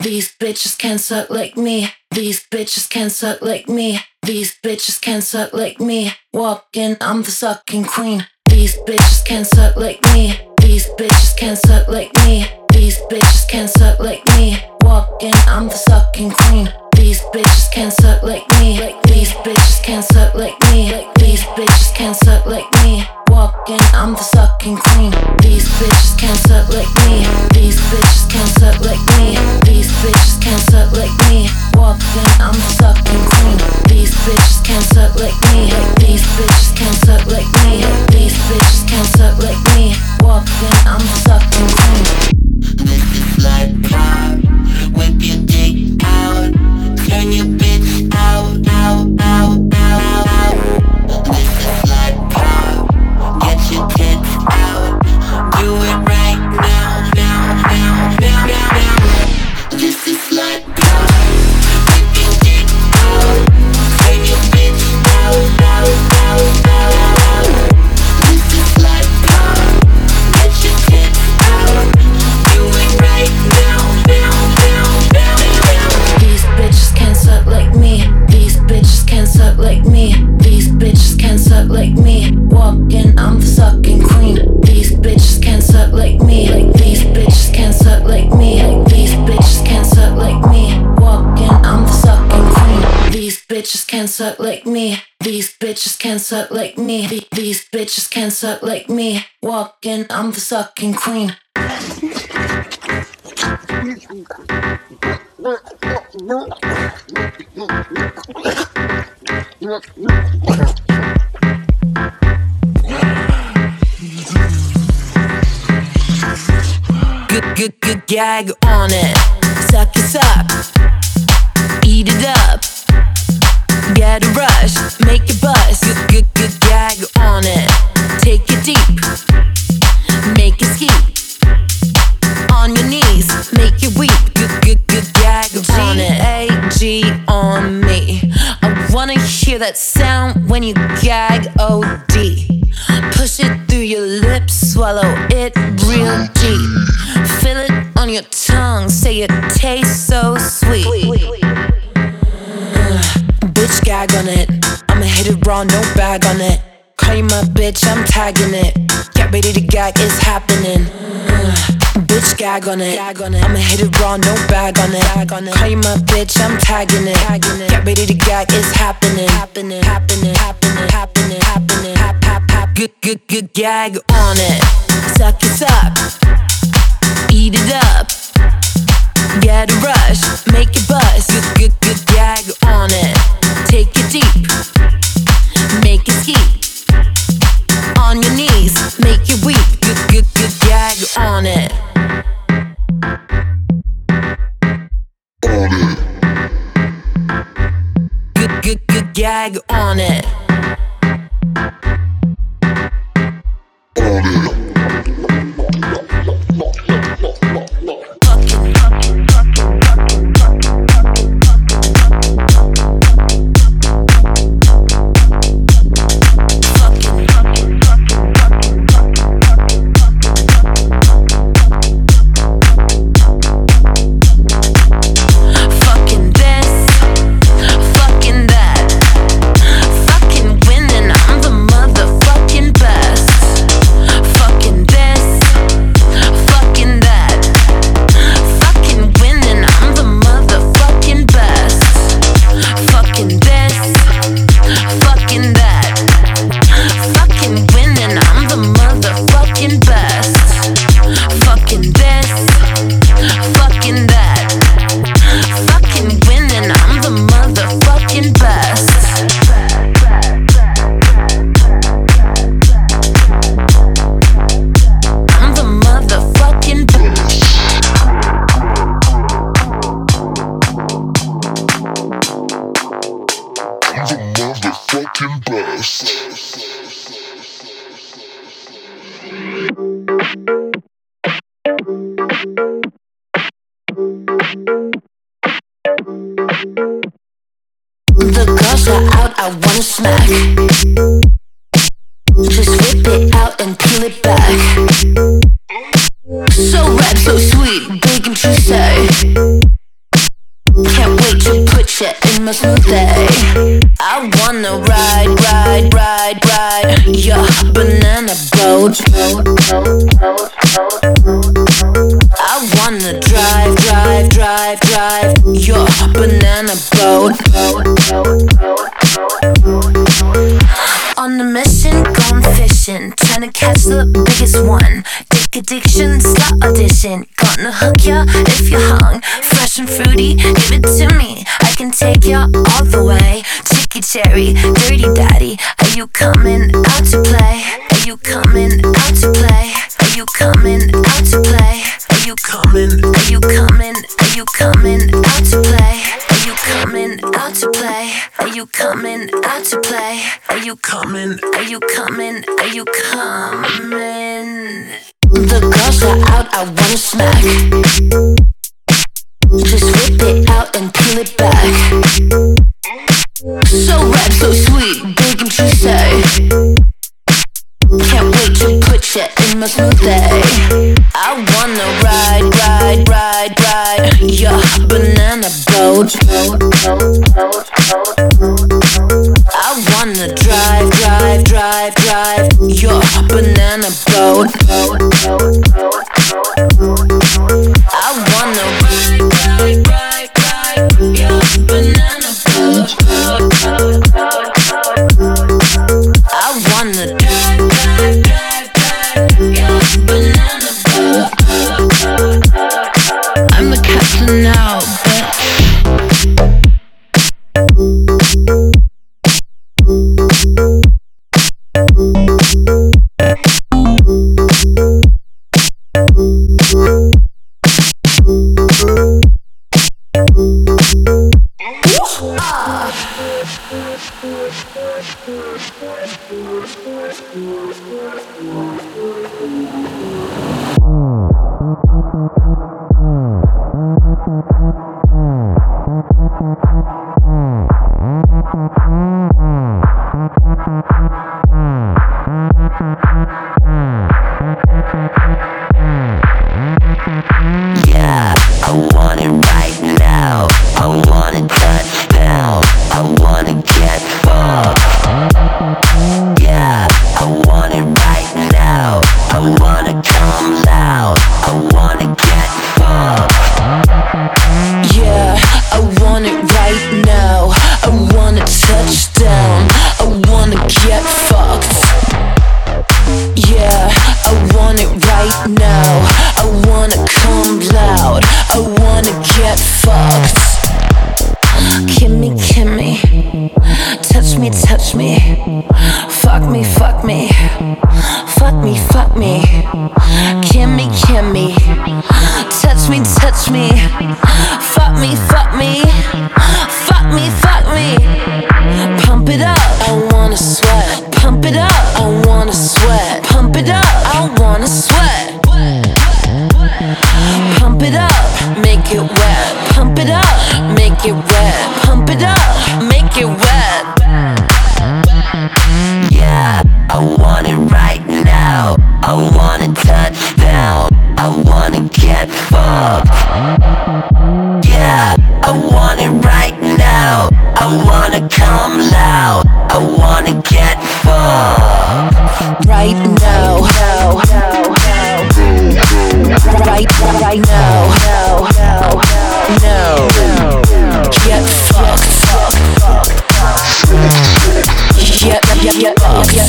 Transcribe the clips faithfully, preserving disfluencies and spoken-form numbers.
These bitches can suck like me. These bitches can suck like me. These bitches can suck like me. Walking, I'm the sucking queen. These bitches can suck like me. These bitches can suck like me. These bitches can suck like me. Walking, I'm the sucking queen. These bitches can suck like me. Like these bitches can suck like me. Like these bitches can suck like me. Walking, I'm the sucking queen. These bitches can suck like me. These bitches can suck like me. These bitches can suck like me. Walking, I'm the sucking queen. These bitches can suck like me. Like these bitches can suck like me. Like these bitches can suck like me. Walking, I'm the sucking queen. This is like pop. Whip your dick out. Turn your bitch out, out, out, out, out, out. This is like pop. Get your tits out. Do it right now, now, now, now, now, now. This is like pop. Whip your dick out. Turn your bitch out, out, out, out, out. This is like pop. Get your tits out. Do it right now, now, now, now, now. These bitches can suck like me. These bitches can suck like me. These bitches can suck like me. Walking, I'm the sucking queen. These bitches can suck like me. Like these bitches can suck like me. Like these bitches can suck like me. Walking, I'm the sucking queen. These bitches can suck like me. These bitches can suck like me. Th- These bitches can suck like me. Walking, I'm the sucking queen. Good, good, good gag on it. Suck it up. Eat it up. Get a rush. Make it bust. Good, good, good gag on it. Take it deep. Make it ski. On your knees. Make it weep. Good, good, good gag on it. G A G on me. I wanna hear that sound when you gag O D. Push it through your lips, swallow it real deep. Feel it on your tongue, say it tastes so sweet. uh, Bitch, gag on it. I'ma hit it raw, no bag on it. Call you my bitch, I'm tagging it. Get ready to gag, it's happening. uh, Bitch, gag on it. I'ma hit it raw, no bag on it. Call you my bitch, I'm tagging it. Get ready to gag, it's happening. Happening, happening, happening, happening, happening. Hap, hap, hap. Good, good, good gag on it. Suck it up. Eat it up. Get a rush. Make it bust. Good, good, good gag on it. Take it deep. Make it ski. On your knees. Make it weep. Good, good, good gag on it. Good, good, good gag on it. The girls are out, I wanna smack. Just whip it out and peel it back. So red, so sweet, big and juicy. shit in my smoothie. I wanna ride, ride, ride, ride your banana boat. I wanna drive, drive, drive, drive your banana boat. On a mission, gone fishing, trying to catch the biggest one. Dick addiction, slot audition, gonna hook ya if you're hung. Fresh and fruity, give it to me, I can take ya all the way. Chicky cherry, dirty daddy, are you coming out to play? Are you coming out to play? Are you coming out to play? Are you coming? Are you coming? Are you coming out to play? Are you coming out to play? Are you coming out to play? Are you coming? Are you coming? Are you coming? The girls are out, I wanna smack. Just whip it out and peel it back. So red, so sweet, big and juicy. Can't wait to put ya in my smoothie. I wanna ride, ride, ride, ride your banana boat. I wanna drive, drive, drive, drive your banana boat. I wanna ride, ride, ride, ride your banana boat. I wanna drive, drive, drive, drive your banana boat. I'm the captain now, bitch. Yeah, I want it right now. I want it touchdown. I wanna get fucked. Yeah, I want it right now. I wanna come loud. I wanna get fucked. Yeah, I want it right now. I wanna touchdown. I wanna get fucked. Yeah, I want it right now. I wanna come loud. I wanna get fucked. Kimmy, Kimmy, touch me, touch me. Fuck me, fuck me. Fuck me, fuck me. Kimmy, Kimmy, touch me, touch me. Fuck me, fuck me. Fuck me, fuck me. Pump it up, I wanna sweat. Pump it up, I wanna sweat. Pump it up, I wanna sweat. Pump it up, make it wet. Pump it up, make it wet. Pump it up, make it wet. Yeah, I want it right now. I want it touchdown. I wanna get fucked. Yeah, I want it right now. I wanna come loud. I wanna get fucked. Right now. Right, right now. No. Get fucked. Yeah, yeah, yeah, yeah,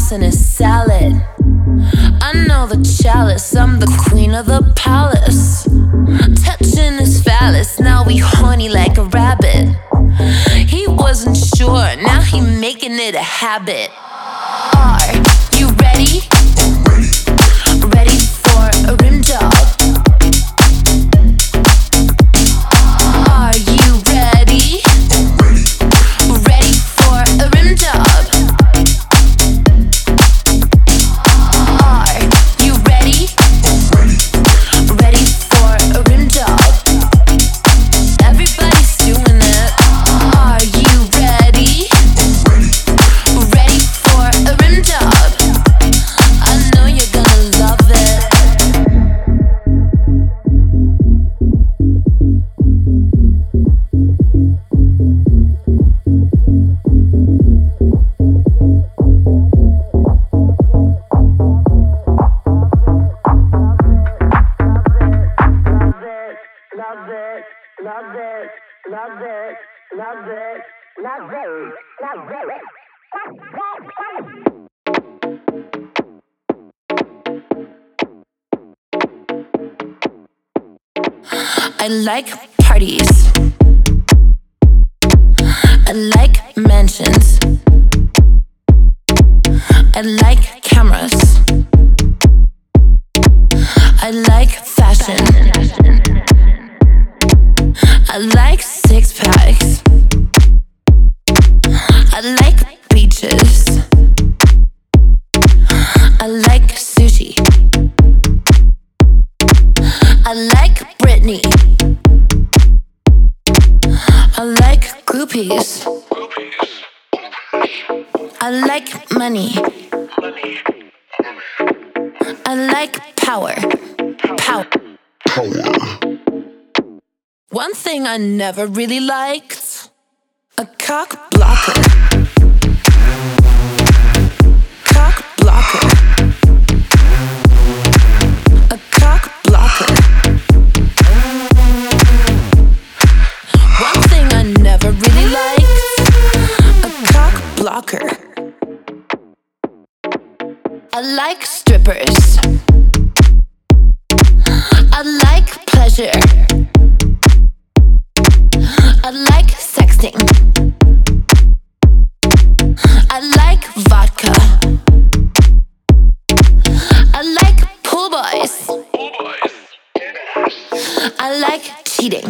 sauce in his salad. I know the chalice, I'm the queen of the palace. Touching his phallus, now we horny like a rabbit. He wasn't sure, now he making it a habit. Are you ready? Ready for a rim job? Are you ready? Ready for a rim job? Are you ready? Ready for a rim job? Everybody's doing it. Are you ready? Ready for a rim job? I know you're gonna love it. I like parties. I like mansions. I like cameras. I like fashion. I like six packs. I like beaches. I like sushi. I like Britney. I like groupies. I like money. I like power. Power. One thing I never really liked: a cock blocker. Cock blocker. A cock blocker. One thing I never really liked: a cock blocker. I like strippers. I like pleasure. I like sexting. I like vodka. I like pool boys. I like cheating.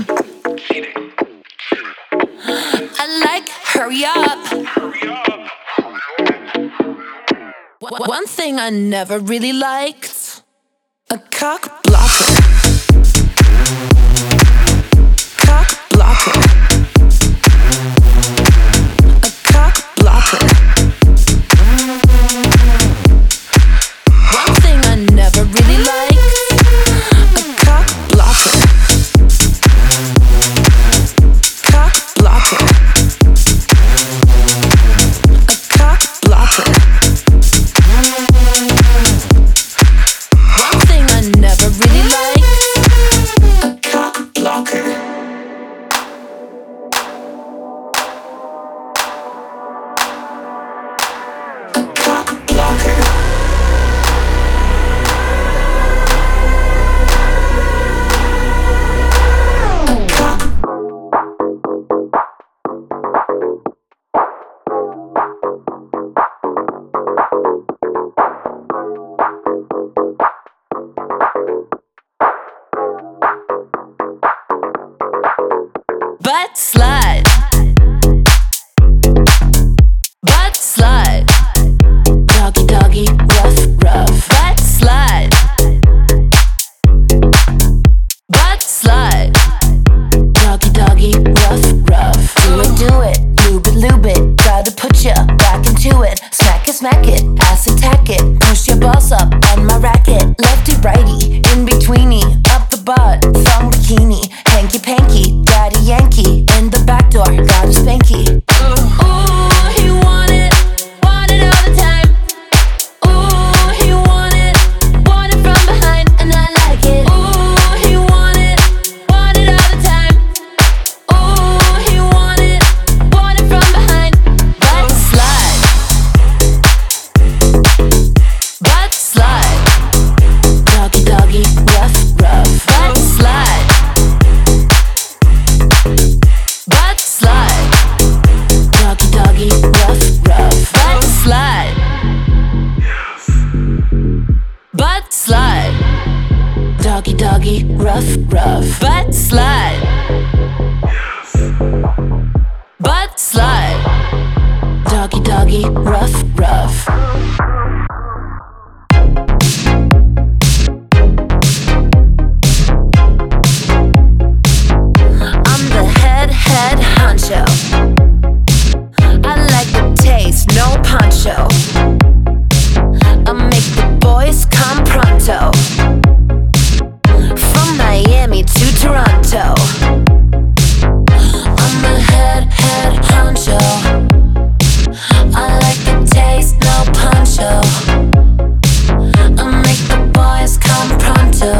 I like hurry up. One thing I never really liked: a cock blocker. Cock blocker. A cock blocker. One thing I never really liked: a cock blocker. Cock blocker. A cock blocker. One thing I never really liked: a cock blocker. A cock blocker. A cock. Butt slide. Butt slide. Doggy doggy, rough rough. Butt slide. Butt slide. Doggy doggy, rough rough. Do it, do it, lube it, lube it. Gotta put ya back into it. Smack it, smack it, ass attack it. Push your balls up on my racket. Lefty righty, in betweeny. Up the butt, thong bikini. Hanky panky, daddy Yankee. In the back door, got a spanky. Ooh, he want it, want it all the time. Ooh, he want it, want it from behind, and I like it. Ooh, he want it, want it all the time. Ooh, he want it, want it from behind. Butt slide. rough, rough. Butt slide. Butt slide. Doggy, doggy, rough, rough. I'm the head, head honcho. I like the taste, no poncho. I make the boys come pronto. From Miami to Toronto. I'm the head, head honcho. I like the taste, no poncho. I make the boys come pronto.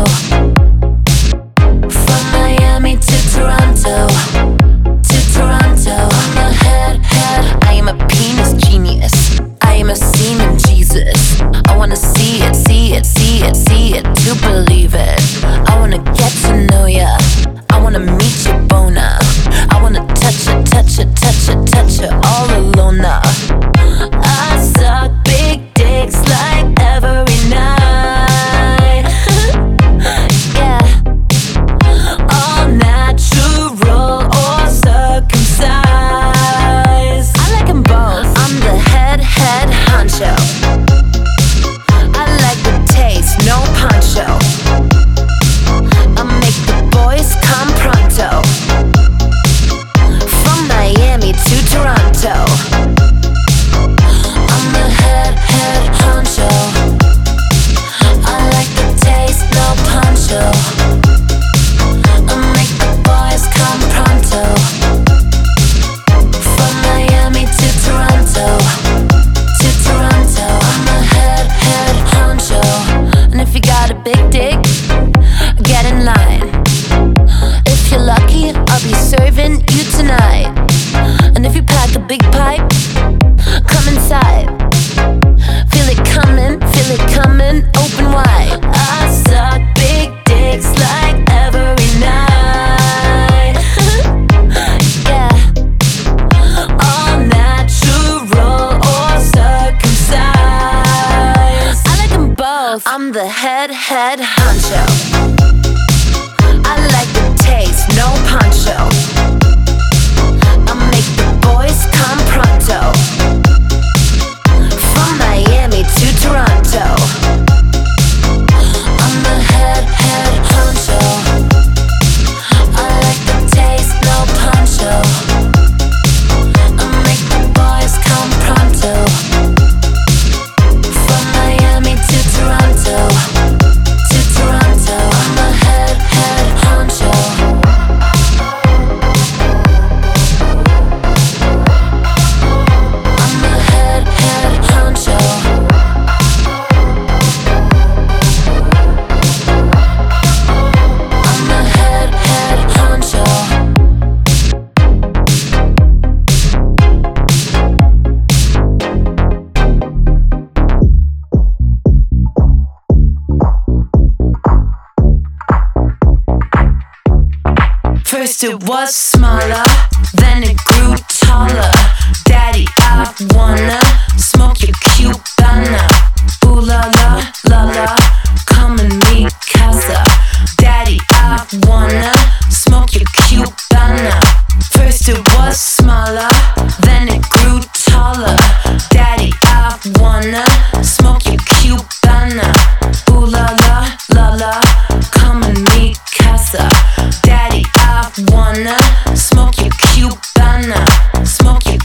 From Miami to Toronto. To Toronto. I'm the head, head. I am a penis genius. I am a semen Jesus. I wanna see it, see it, see it, see it to believe it. I wanna get to know ya. I wanna meet your bona. I wanna touch it, touch it, touch it, touch it all alone now. I suck big dicks like every night. Yeah. All natural or circumcised. I like them both. I'm the head, head honcho. I like the taste, no poncho. I make the boys come pronto. From Miami to Toronto. I'm the head, head honcho. I like the taste, no poncho. I make the boys come pronto. From Miami to Toronto. To Toronto. I'm the head, head honcho. And if you got a big dick, get in line. If you're lucky, I'll be serving you tonight. And if you pack a big pipe, come inside. Feel it coming, feel it coming, open wide. I suck big dicks like every night. Yeah. All natural or circumcised. I like them both. I'm the head, head honcho. I like the taste, no poncho. I make the boys come pronto. From Miami to Toronto. I'm the head, head honcho. I like the taste, no poncho. I make the boys come pronto. From Miami to Toronto. To Toronto. I'm the head, head honcho. I'm the head, head honcho. I'm the head, head honcho. First it was smaller, then it grew taller. Daddy, I wanna smoke your Cubana. Ooh la la, la la, come and meet casa. Daddy, I wanna smoke your Cubana. First it was smaller, then it grew taller. Daddy, I wanna smoke your Cubana. Ooh la la, la la, come and meet casa. Daddy, I wanna smoke your Cubana. Smoke your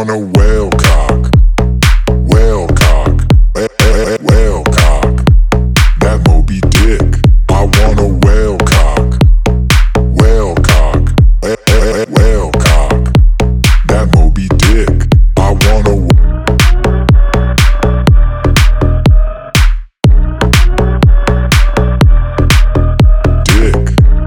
want a whale cock, whale cock, eh, eh, eh, whale cock. That Moby Dick. I want a whale cock, whale cock, eh, eh, eh, whale cock. That Moby Dick. I want a dick.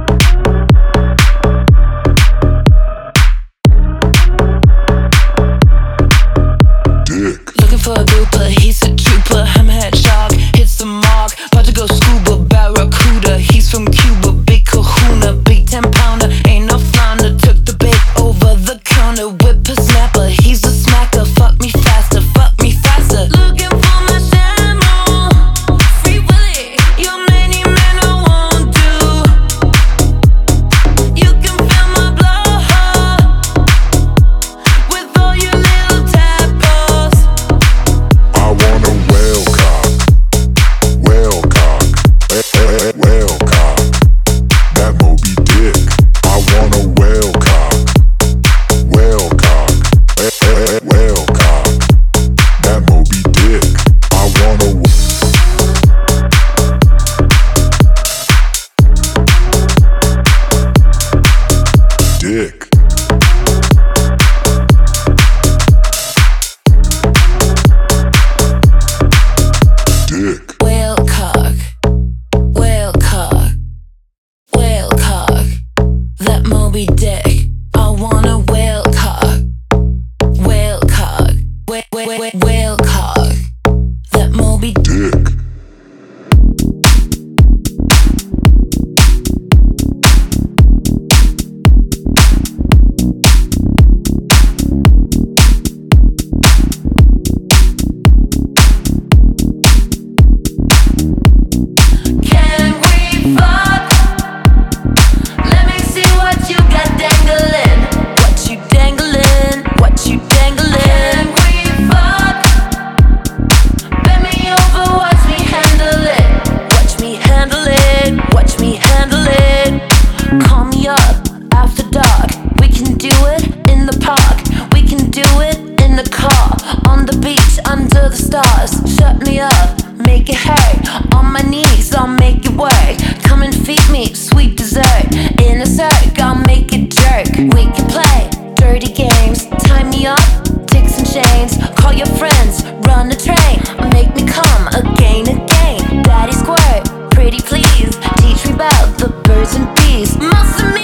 Dick. Looking for a duper, he's a trooper. Hammerhead shark hits the mark. About to go scuba, barracuda. He's from Cuba, big kahuna, big ten pounder. Ain't no flounder. Took the bait over the counter. Whip a snapper, he's a smacker. Fuck me faster, fuck me faster. Looking for my Samuel, Free Willy. Your many men I won't do. You can fill my blowhole with all your little tadpoles. I want a whale cock, whale cock, eh, eh, eh, whale cock. That Moby Dick. I want a whale cock, whale cock, eh, eh, eh, whale cock. That Moby Dick. I want a dick. Dick. Whale cock, whale cock, whale cock. That Moby Dick. I want a whale cock, whale cock, whale, whale, whale cock. That Moby Dick. Dick. Can we fuck? Let me see what you got dangling. What you dangling? What you dangling? Can we fuck? Bend me over, watch me handle it. Watch me handle it. Watch me handle it. Call me up after dark. We can do it in the park. We can do it in the car. On the beach, under the stars. Shut me up, make it hurt. On my knees, I'll make it work. Come and feed me sweet dessert. In a circ, I'll make it jerk. We can play dirty games. Tie me up, dicks and chains. Call your friends, run a train. Make me come again, again. Daddy squirt, pretty please. Teach me about the birds and bees. Must